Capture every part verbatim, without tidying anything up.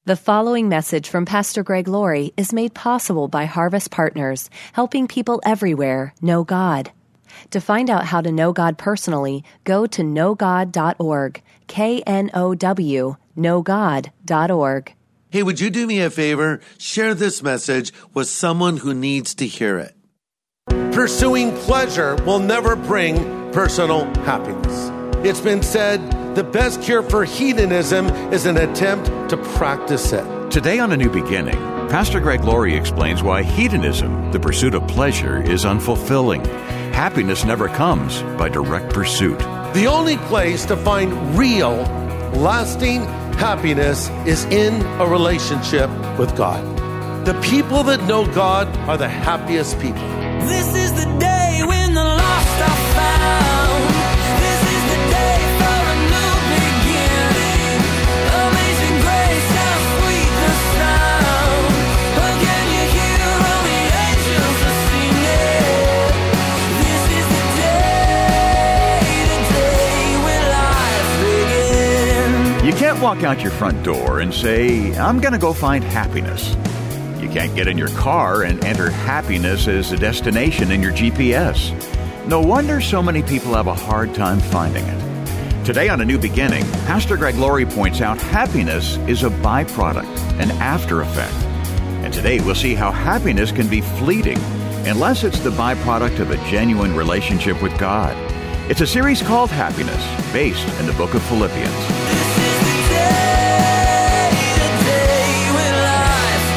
The following message from Pastor Greg Laurie is made possible by Harvest Partners, helping people everywhere know God. To find out how to know God personally, go to know god dot org, K N O W, know god dot org. Hey, would you do me a favor? Share this message with someone who needs to hear it. Pursuing pleasure will never bring personal happiness. It's been said the best cure for hedonism is an attempt to practice it. Today on A New Beginning, Pastor Greg Laurie explains why hedonism, the pursuit of pleasure, is unfulfilling. Happiness never comes by direct pursuit. The only place to find real, lasting happiness is in a relationship with God. The people that know God are the happiest people. This is the day when the lost are found. This is the day for a new beginning. Amazing grace, how sweet the sound. Oh, can you hear all the angels are singing? This is the day, the day when life begins. You can't walk out your front door and say, I'm going to go find happiness. You can't get in your car and enter happiness as a destination in your G P S. No wonder so many people have a hard time finding it. Today on A New Beginning, Pastor Greg Laurie points out happiness is a byproduct, an after effect. And today we'll see how happiness can be fleeting unless it's the byproduct of a genuine relationship with God. It's a series called Happiness, based in the book of Philippians. This is the day, the day when life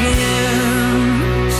begins.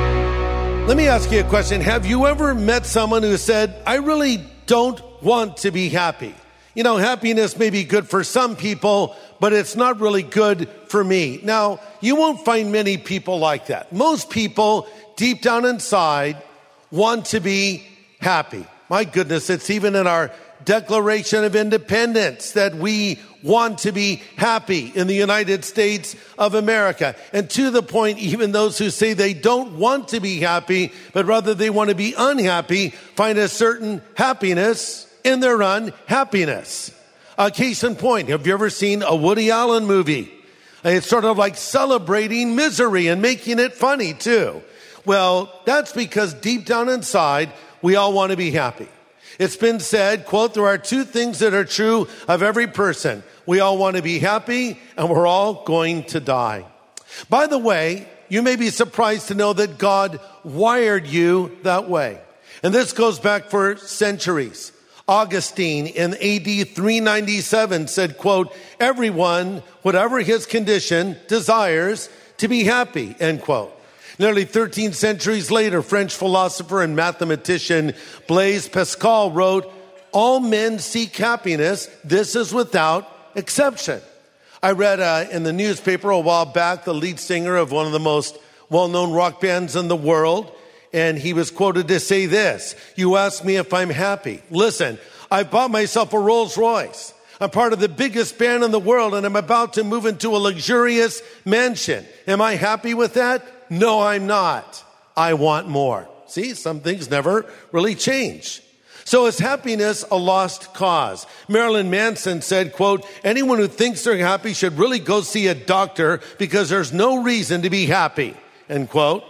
Let me ask you a question. Have you ever met someone who said, I really don't want to be happy? You know, happiness may be good for some people, but it's not really good for me. Now, you won't find many people like that. Most people, deep down inside, want to be happy. My goodness, it's even in our Declaration of Independence that we want to be happy in the United States of America. And to the point, even those who say they don't want to be happy, but rather they want to be unhappy, find a certain happiness in their unhappiness. A case in point, have you ever seen a Woody Allen movie? It's sort of like celebrating misery and making it funny too. Well, that's because deep down inside, we all want to be happy. It's been said, quote, there are two things that are true of every person. We all want to be happy, and we're all going to die. By the way, you may be surprised to know that God wired you that way. And this goes back for centuries. Augustine in A D three ninety-seven said, quote, everyone, whatever his condition, desires to be happy, end quote. Nearly thirteen centuries later, French philosopher and mathematician Blaise Pascal wrote, all men seek happiness. This is without exception. I read uh, in the newspaper a while back the lead singer of one of the most well-known rock bands in the world, and he was quoted to say this, you ask me if I'm happy. Listen, I bought myself a Rolls Royce. I'm part of the biggest band in the world, and I'm about to move into a luxurious mansion. Am I happy with that? No, I'm not. I want more. See, some things never really change. So is happiness a lost cause? Marilyn Manson said, quote, anyone who thinks they're happy should really go see a doctor because there's no reason to be happy, end quote.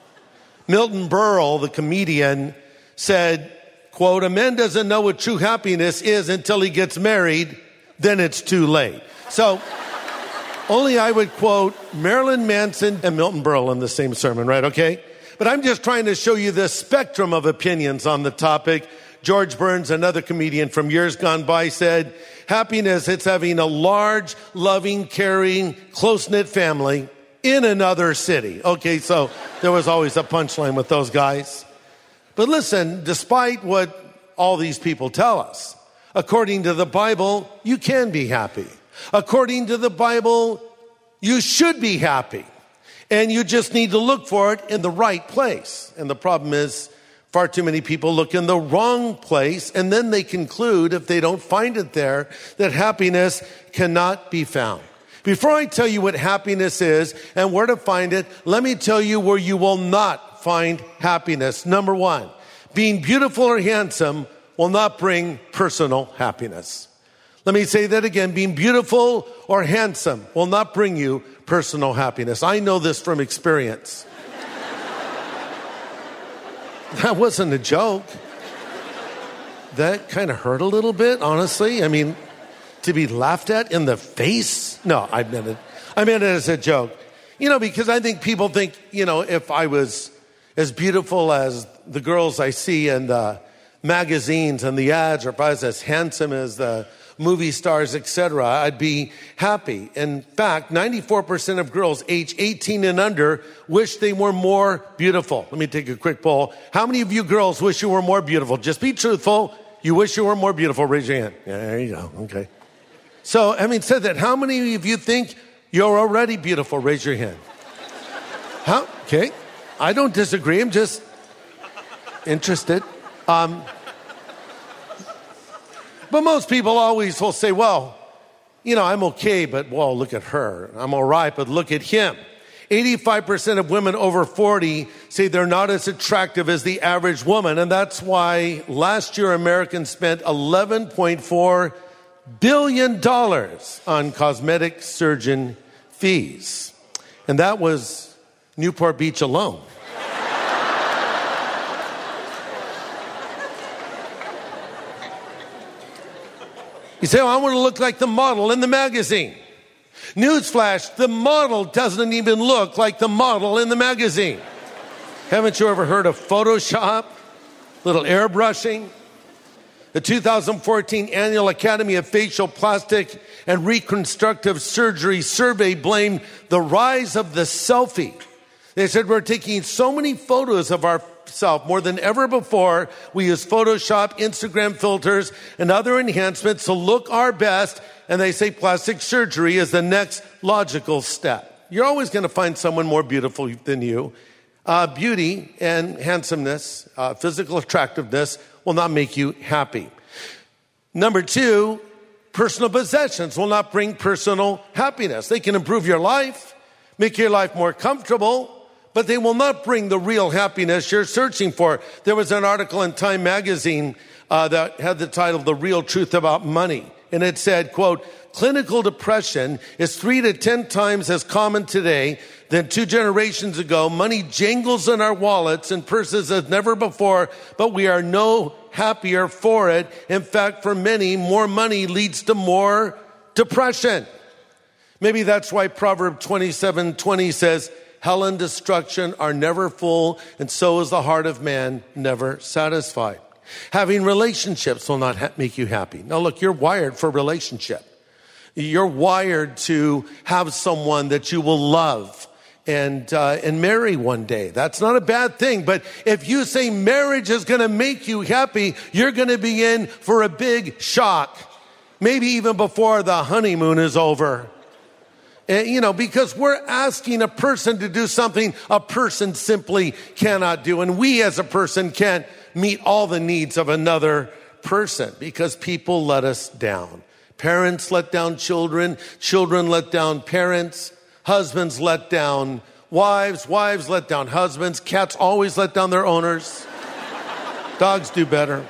Milton Berle, the comedian, said, quote, a man doesn't know what true happiness is until he gets married, then it's too late. So only I would quote Marilyn Manson and Milton Berle in the same sermon, right? Okay? But I'm just trying to show you the spectrum of opinions on the topic. George Burns, another comedian from years gone by, said, happiness, it's having a large, loving, caring, close-knit family in another city. Okay, so there was always a punchline with those guys. But listen, despite what all these people tell us, according to the Bible, you can be happy. According to the Bible, you should be happy. And you just need to look for it in the right place. And the problem is, far too many people look in the wrong place, and then they conclude, if they don't find it there, that happiness cannot be found. Before I tell you what happiness is and where to find it, let me tell you where you will not find happiness. Number one, being beautiful or handsome will not bring personal happiness. Let me say that again. Being beautiful or handsome will not bring you personal happiness. I know this from experience. That wasn't a joke. That kind of hurt a little bit, honestly. I mean, to be laughed at in the face? No, I meant it. I meant it as a joke. You know, because I think people think, you know, if I was as beautiful as the girls I see in the magazines and the ads, or if I was as handsome as the movie stars, et cetera, I'd be happy. In fact, ninety-four percent of girls age eighteen and under wish they were more beautiful. Let me take a quick poll. How many of you girls wish you were more beautiful? Just be truthful. You wish you were more beautiful. Raise your hand. Yeah, there you go. Okay. So, having said that, how many of you think you're already beautiful? Raise your hand. How? Okay. I don't disagree. I'm just interested. Um, but most people always will say, well, you know, I'm okay, but, well, look at her. I'm all right, but look at him. eighty-five percent of women over forty say they're not as attractive as the average woman. And that's why last year Americans spent eleven point four billion dollars on cosmetic surgeon fees. And that was Newport Beach alone. You say, oh, I want to look like the model in the magazine. Newsflash, the model doesn't even look like the model in the magazine. Haven't you ever heard of Photoshop? Little airbrushing? The two thousand fourteen Annual Academy of Facial Plastic and Reconstructive Surgery survey blamed the rise of the selfie. They said we're taking so many photos of ourselves more than ever before. We use Photoshop, Instagram filters, and other enhancements to look our best. And they say plastic surgery is the next logical step. You're always going to find someone more beautiful than you. Uh, beauty and handsomeness, uh, physical attractiveness will not make you happy. Number two, personal possessions will not bring personal happiness. They can improve your life, make your life more comfortable, but they will not bring the real happiness you're searching for. There was an article in Time magazine uh, that had the title, The Real Truth About Money. And it said, quote, clinical depression is three to ten times as common today than two generations ago. Money jangles in our wallets and purses as never before, but we are no happier for it. In fact, for many, more money leads to more depression. Maybe that's why Proverb twenty-seven twenty says, hell and destruction are never full, and so is the heart of man never satisfied. Having relationships will not ha- make you happy. Now look, you're wired for relationship. You're wired to have someone that you will love and uh, and marry one day. That's not a bad thing. But if you say marriage is going to make you happy, you're going to be in for a big shock. Maybe even before the honeymoon is over. And, you know, because we're asking a person to do something a person simply cannot do. And we as a person can't meet all the needs of another person because people let us down. Parents let down children. Children let down parents. Husbands let down wives. Wives let down husbands. Cats always let down their owners. Dogs do better.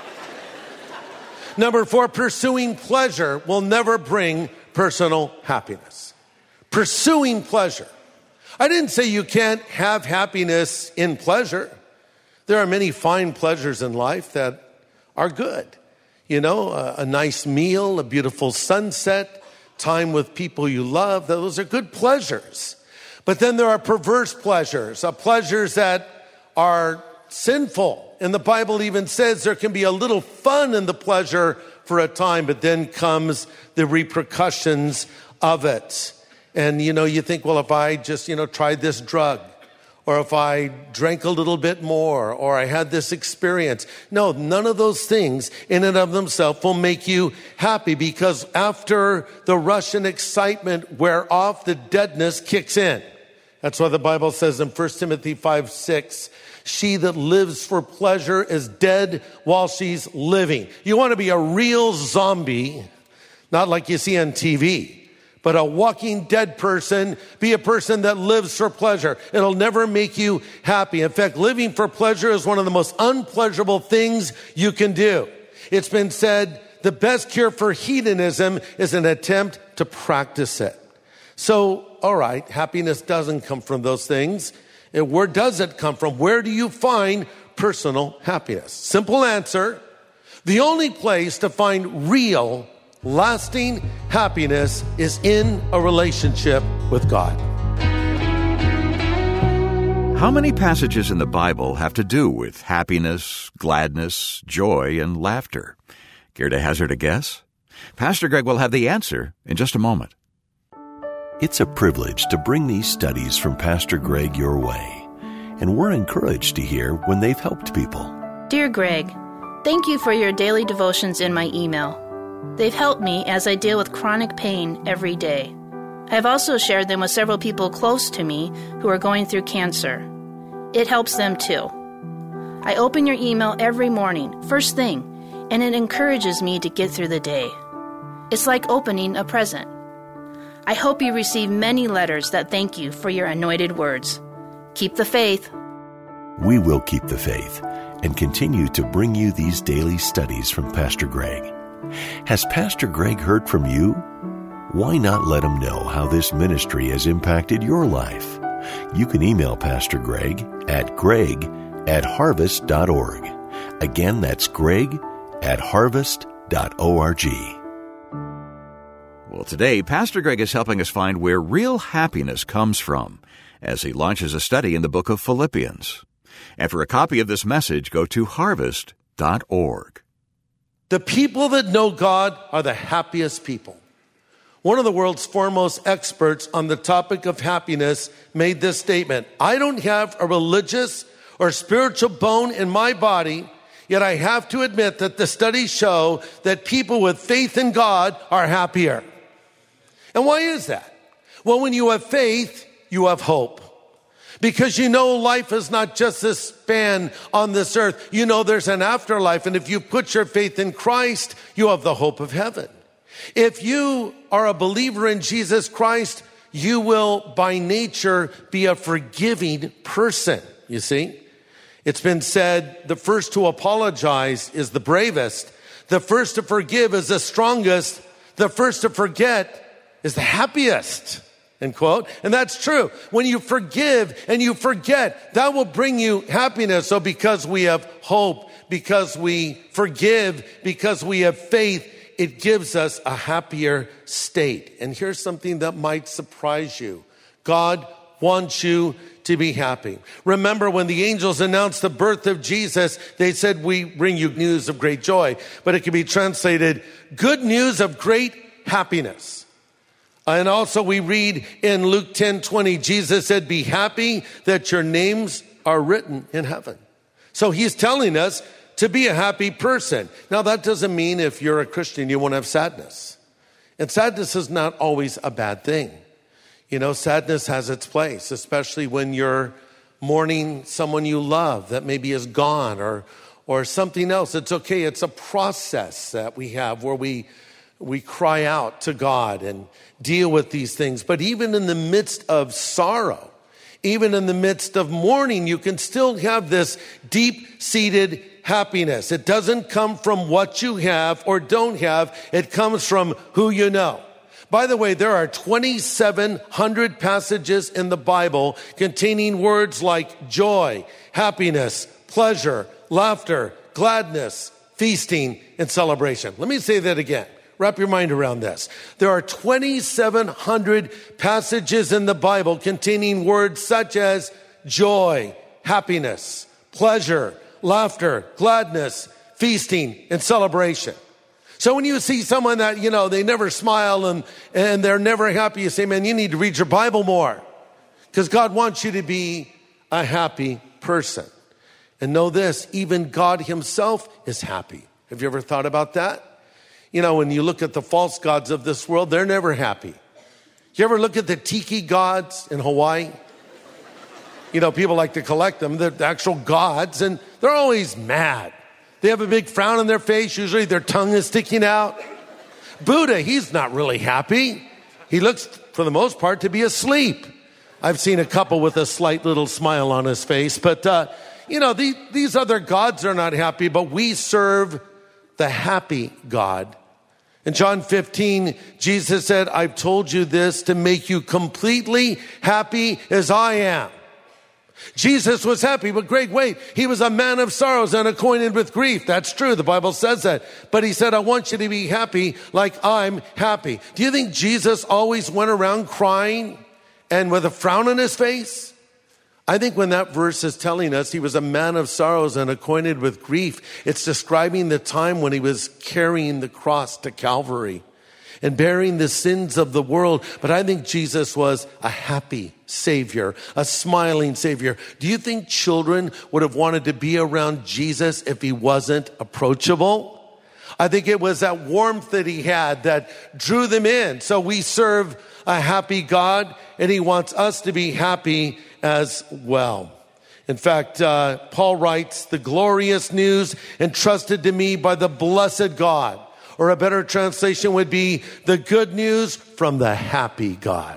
Number four, pursuing pleasure will never bring personal happiness. Pursuing pleasure. I didn't say you can't have happiness in pleasure. There are many fine pleasures in life that are good. You know, a, a nice meal, a beautiful sunset, time with people you love. Those are good pleasures. But then there are perverse pleasures, uh, pleasures that are sinful. And the Bible even says there can be a little fun in the pleasure for a time, but then comes the repercussions of it. And, you know, you think, well, if I just, you know, tried this drug, or if I drank a little bit more, or I had this experience. No, none of those things in and of themselves will make you happy, because after the rush and excitement wear off, the deadness kicks in. That's why the Bible says in First Timothy five six, she that lives for pleasure is dead while she's living. You want to be a real zombie, not like you see on T V. But a walking dead person, be a person that lives for pleasure. It'll never make you happy. In fact, living for pleasure is one of the most unpleasurable things you can do. It's been said the best cure for hedonism is an attempt to practice it. So, all right, happiness doesn't come from those things. And where does it come from? Where do you find personal happiness? Simple answer. The only place to find real, lasting happiness is in a relationship with God. How many passages in the Bible have to do with happiness, gladness, joy, and laughter? Care to hazard a guess? Pastor Greg will have the answer in just a moment. It's a privilege to bring these studies from Pastor Greg your way, and we're encouraged to hear when they've helped people. Dear Greg, thank you for your daily devotions in my email. They've helped me as I deal with chronic pain every day. I've also shared them with several people close to me who are going through cancer. It helps them too. I open your email every morning, first thing, and it encourages me to get through the day. It's like opening a present. I hope you receive many letters that thank you for your anointed words. Keep the faith. We will keep the faith and continue to bring you these daily studies from Pastor Greg. Has Pastor Greg heard from you? Why not let him know how this ministry has impacted your life? You can email Pastor Greg at greg at harvest dot org. Again, that's greg at harvest dot org. Well, today, Pastor Greg is helping us find where real happiness comes from as he launches a study in the book of Philippians. And for a copy of this message, go to harvest dot org. The people that know God are the happiest people. One of the world's foremost experts on the topic of happiness made this statement: I don't have a religious or spiritual bone in my body, yet I have to admit that the studies show that people with faith in God are happier. And why is that? Well, when you have faith, you have hope. Because you know life is not just this span on this earth. You know there's an afterlife. And if you put your faith in Christ, you have the hope of heaven. If you are a believer in Jesus Christ, you will by nature be a forgiving person, you see. It's been said the first to apologize is the bravest. The first to forgive is the strongest. The first to forget is the happiest. End quote. And that's true. When you forgive and you forget, that will bring you happiness. So because we have hope, because we forgive, because we have faith, it gives us a happier state. And here's something that might surprise you. God wants you to be happy. Remember when the angels announced the birth of Jesus, they said, we bring you news of great joy. But it can be translated, good news of great happiness. And also we read in Luke ten twenty, Jesus said, be happy that your names are written in heaven. So he's telling us to be a happy person. Now that doesn't mean if you're a Christian, you won't have sadness. And sadness is not always a bad thing. You know, sadness has its place, especially when you're mourning someone you love that maybe is gone or or something else. It's okay. It's a process that we have where we we cry out to God and deal with these things. But even in the midst of sorrow, even in the midst of mourning, you can still have this deep-seated happiness. It doesn't come from what you have or don't have. It comes from who you know. By the way, there are twenty-seven hundred passages in the Bible containing words like joy, happiness, pleasure, laughter, gladness, feasting, and celebration. Let me say that again. Wrap your mind around this. There are twenty-seven hundred passages in the Bible containing words such as joy, happiness, pleasure, laughter, gladness, feasting, and celebration. So when you see someone that, you know, they never smile and, and they're never happy, you say, man, you need to read your Bible more. Because God wants you to be a happy person. And know this, even God himself is happy. Have you ever thought about that? You know, when you look at the false gods of this world, they're never happy. You ever look at the tiki gods in Hawaii? You know, people like to collect them. They're the actual gods, and they're always mad. They have a big frown on their face. Usually their tongue is sticking out. Buddha, he's not really happy. He looks, for the most part, to be asleep. I've seen a couple with a slight little smile on his face. But, uh, you know, the, these other gods are not happy, but we serve the happy God. In John fifteen, Jesus said, I've told you this to make you completely happy as I am. Jesus was happy, but Greg, wait, he was a man of sorrows and acquainted with grief. That's true. The Bible says that. But he said, I want you to be happy like I'm happy. Do you think Jesus always went around crying and with a frown on his face? I think when that verse is telling us he was a man of sorrows and acquainted with grief, it's describing the time when he was carrying the cross to Calvary and bearing the sins of the world. But I think Jesus was a happy Savior, a smiling Savior. Do you think children would have wanted to be around Jesus if he wasn't approachable? I think it was that warmth that he had that drew them in. So we serve a happy God, and he wants us to be happy as well. In fact, uh, Paul writes, the glorious news entrusted to me by the blessed God. Or a better translation would be the good news from the happy God.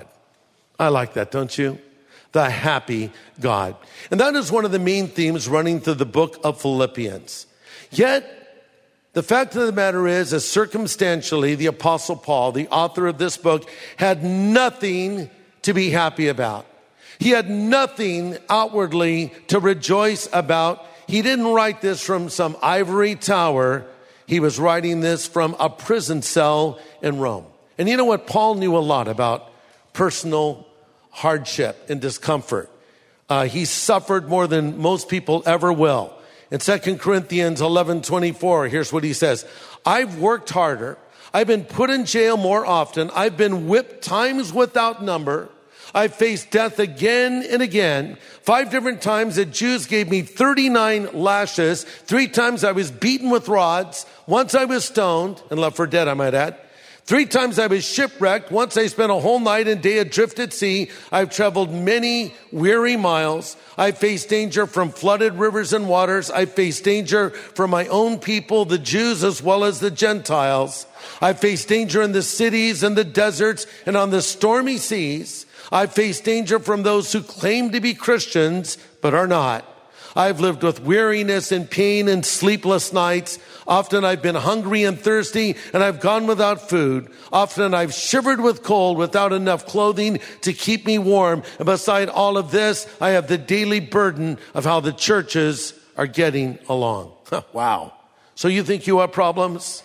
I like that, don't you? The happy God. And that is one of the main themes running through the book of Philippians. Yet, the fact of the matter is, as circumstantially, the Apostle Paul, the author of this book, had nothing to be happy about. He had nothing outwardly to rejoice about. He didn't write this from some ivory tower. He was writing this from a prison cell in Rome. And you know what? Paul knew a lot about personal hardship and discomfort. Uh, he suffered more than most people ever will. In Second Corinthians eleven twenty-four, here's what he says. I've worked harder. I've been put in jail more often. I've been whipped times without number. I've faced death again and again. Five different times the Jews gave me thirty-nine lashes. Three times I was beaten with rods. Once I was stoned and left for dead, I might add. Three times I was shipwrecked. Once I spent a whole night and day adrift at sea. I've traveled many weary miles. I've faced danger from flooded rivers and waters. I've faced danger from my own people, the Jews as well as the Gentiles. I've faced danger in the cities and the deserts and on the stormy seas. I've faced danger from those who claim to be Christians but are not. I've lived with weariness and pain and sleepless nights. Often I've been hungry and thirsty, and I've gone without food. Often I've shivered with cold without enough clothing to keep me warm. And beside all of this, I have the daily burden of how the churches are getting along. Wow. So you think you have problems?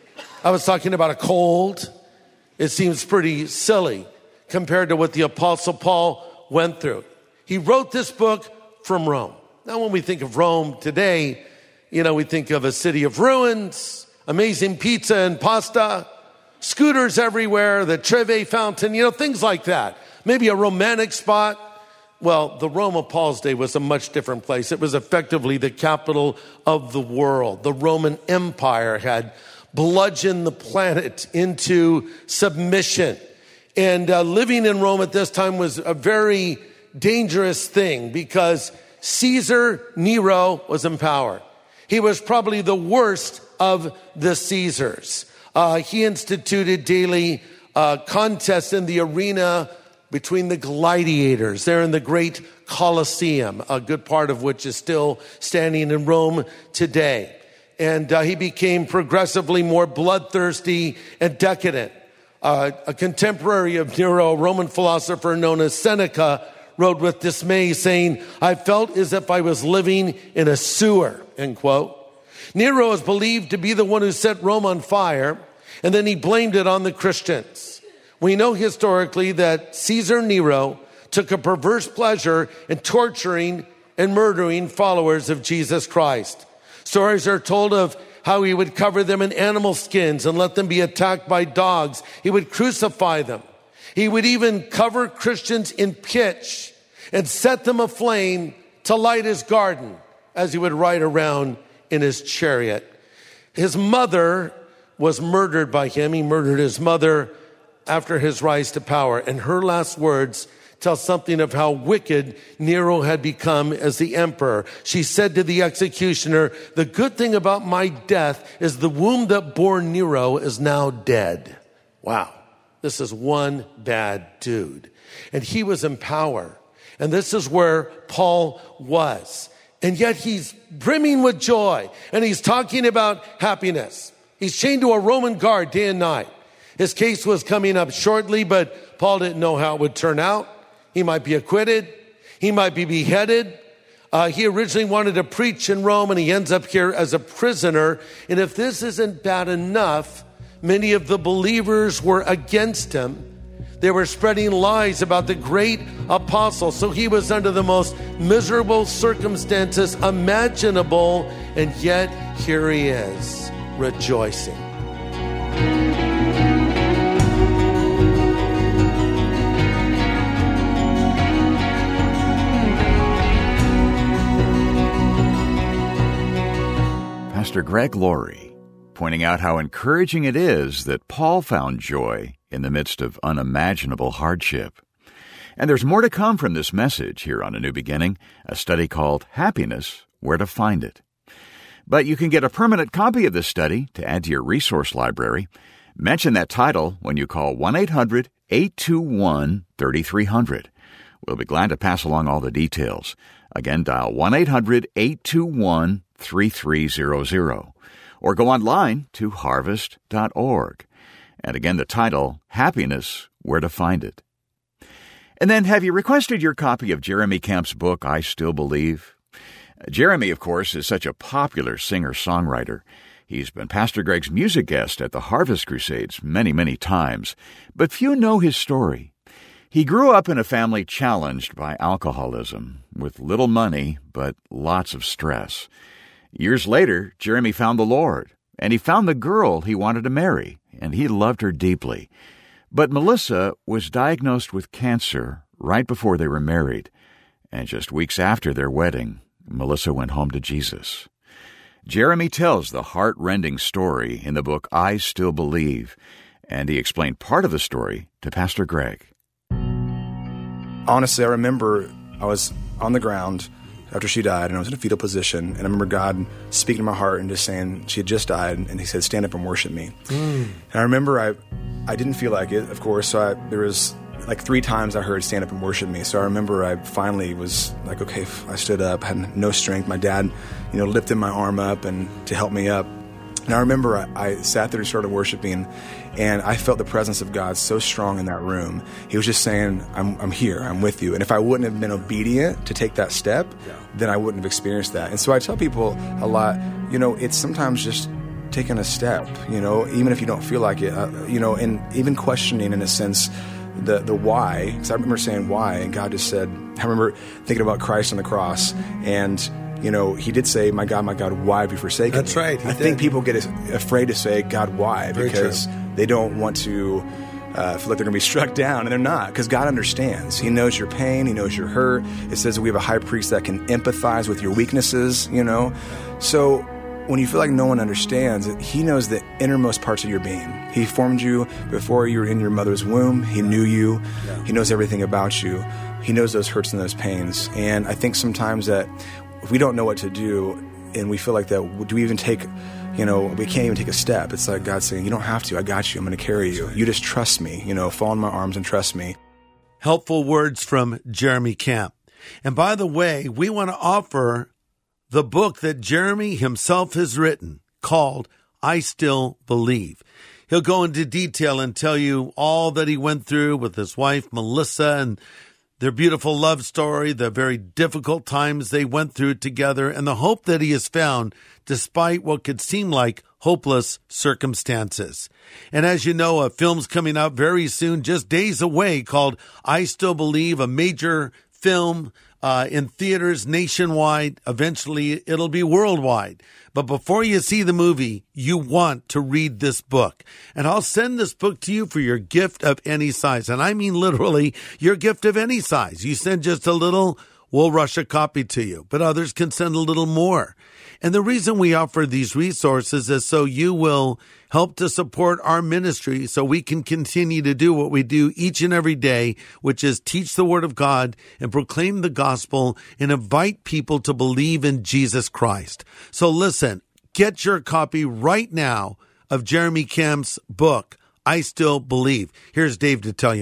I was talking about a cold. It seems pretty silly compared to what the Apostle Paul went through. He wrote this book from Rome. Now, when we think of Rome today, you know, we think of a city of ruins, amazing pizza and pasta, scooters everywhere, the Trevi fountain, you know, things like that. Maybe a romantic spot. Well, the Rome of Paul's day was a much different place. It was effectively the capital of the world. The Roman Empire had bludgeoned the planet into submission. And uh, living in Rome at this time was a very dangerous thing because Caesar Nero was in power. He was probably the worst of the Caesars. Uh, he instituted daily uh, contests in the arena between the gladiators there in the great Colosseum, a good part of which is still standing in Rome today. And uh, he became progressively more bloodthirsty and decadent. Uh, a contemporary of Nero, a Roman philosopher known as Seneca, wrote with dismay, saying, I felt as if I was living in a sewer, end quote. Nero is believed to be the one who set Rome on fire, and then he blamed it on the Christians. We know historically that Caesar Nero took a perverse pleasure in torturing and murdering followers of Jesus Christ. Stories are told of how he would cover them in animal skins and let them be attacked by dogs. He would crucify them. He would even cover Christians in pitch and set them aflame to light his garden as he would ride around in his chariot. His mother was murdered by him. He murdered his mother after his rise to power. And her last words tell something of how wicked Nero had become as the emperor. She said to the executioner, the good thing about my death is the womb that bore Nero is now dead. Wow. This is one bad dude. And he was in power. And this is where Paul was. And yet he's brimming with joy, and he's talking about happiness. He's chained to a Roman guard day and night. His case was coming up shortly, but Paul didn't know how it would turn out. He might be acquitted. He might be beheaded. Uh, he originally wanted to preach in Rome, and he ends up here as a prisoner. And if this isn't bad enough, many of the believers were against him. They were spreading lies about the great apostle. So he was under the most miserable circumstances imaginable. And yet here he is, rejoicing. Pastor Greg Laurie, pointing out how encouraging it is that Paul found joy in the midst of unimaginable hardship. And there's more to come from this message here on A New Beginning, a study called Happiness, Where to Find It. But you can get a permanent copy of this study to add to your resource library. Mention that title when you call one eight hundred eight two one three three zero zero. We'll be glad to pass along all the details. Again, dial one eight hundred eight two one three three zero zero or go online to harvest dot org. And again, the title, Happiness, Where to Find It. And then, have you requested your copy of Jeremy Camp's book, I Still Believe? Jeremy, of course, is such a popular singer-songwriter. He's been Pastor Greg's music guest at the Harvest Crusades many, many times, but few know his story. He grew up in a family challenged by alcoholism, with little money, but lots of stress. Years later, Jeremy found the Lord, and he found the girl he wanted to marry, and he loved her deeply. But Melissa was diagnosed with cancer right before they were married, and just weeks after their wedding, Melissa went home to Jesus. Jeremy tells the heart-rending story in the book I Still Believe, and he explained part of the story to Pastor Greg. Honestly, I remember I was on the ground after she died, and I was in a fetal position, and I remember God speaking to my heart and just saying she had just died, and he said, stand up and worship me. Mm. And I remember I I didn't feel like it, of course, so I, there was like three times I heard stand up and worship me. So I remember I finally was like, okay, I stood up, had no strength. My dad, you know, lifted my arm up and to help me up. And I remember I, I sat there and started worshiping, and I felt the presence of God so strong in that room. He was just saying, I'm, I'm here, I'm with you. And if I wouldn't have been obedient to take that step, yeah. then I wouldn't have experienced that. And so I tell people a lot, you know, it's sometimes just taking a step, you know, even if you don't feel like it, uh, you know, and even questioning in a sense the the why. Because I remember saying why, and God just said, I remember thinking about Christ on the cross, and you know, he did say, my God, my God, why have you forsaken That's me? right. I did. think people get afraid to say, God, why? Very Because true. they don't want to uh, feel like they're going to be struck down, and they're not, because God understands. He knows your pain. He knows your hurt. It says that we have a high priest that can empathize with your weaknesses, you know. So when you feel like no one understands, he knows the innermost parts of your being. He formed you before you were in your mother's womb. He knew you. Yeah. He knows everything about you. He knows those hurts and those pains. And I think sometimes that if we don't know what to do and we feel like that, do we even take, you know, we can't even take a step. It's like God saying, you don't have to. I got you. I'm going to carry you. You just trust me, you know, fall in my arms and trust me. Helpful words from Jeremy Camp. And by the way, we want to offer the book that Jeremy himself has written called I Still Believe. He'll go into detail and tell you all that he went through with his wife, Melissa, and their beautiful love story, the very difficult times they went through together, and the hope that he has found despite what could seem like hopeless circumstances. And as you know, a film's coming out very soon, just days away, called I Still Believe, a major film uh, in theaters nationwide. Eventually, it'll be worldwide. But before you see the movie, you want to read this book. And I'll send this book to you for your gift of any size. And I mean literally your gift of any size. You send just a little, we'll rush a copy to you. But others can send a little more. And the reason we offer these resources is so you will help to support our ministry so we can continue to do what we do each and every day, which is teach the Word of God and proclaim the gospel and invite people to believe in Jesus Christ. So listen, get your copy right now of Jeremy Camp's book, I Still Believe. Here's Dave to tell you more.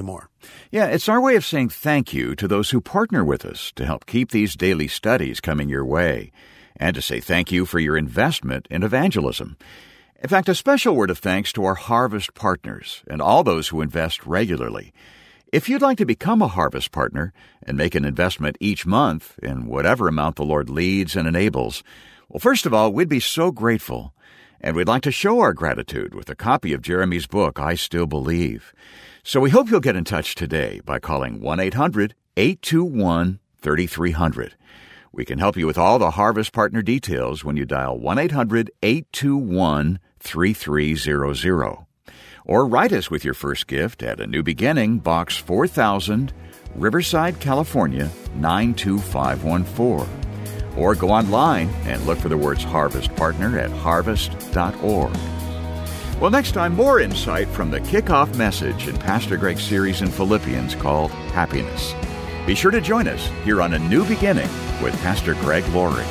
Yeah, it's our way of saying thank you to those who partner with us to help keep these daily studies coming your way, and to say thank you for your investment in evangelism. In fact, a special word of thanks to our Harvest partners and all those who invest regularly. If you'd like to become a Harvest partner and make an investment each month in whatever amount the Lord leads and enables, well, first of all, we'd be so grateful. And we'd like to show our gratitude with a copy of Jeremy's book, I Still Believe. So we hope you'll get in touch today by calling one eight hundred eight two one three three zero zero. We can help you with all the Harvest Partner details when you dial one eight hundred eight two one three three zero zero. Or write us with your first gift at A New Beginning, Box four thousand, Riverside, California, nine two five one four. Or go online and look for the words Harvest Partner at harvest dot org. Well, next time, more insight from the kickoff message in Pastor Greg's series in Philippians called Happiness. Be sure to join us here on A New Beginning with Pastor Greg Laurie.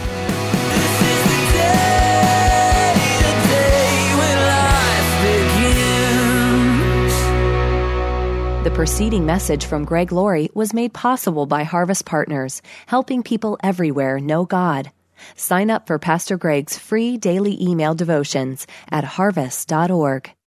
The preceding message from Greg Laurie was made possible by Harvest Partners, helping people everywhere know God. Sign up for Pastor Greg's free daily email devotions at harvest dot org.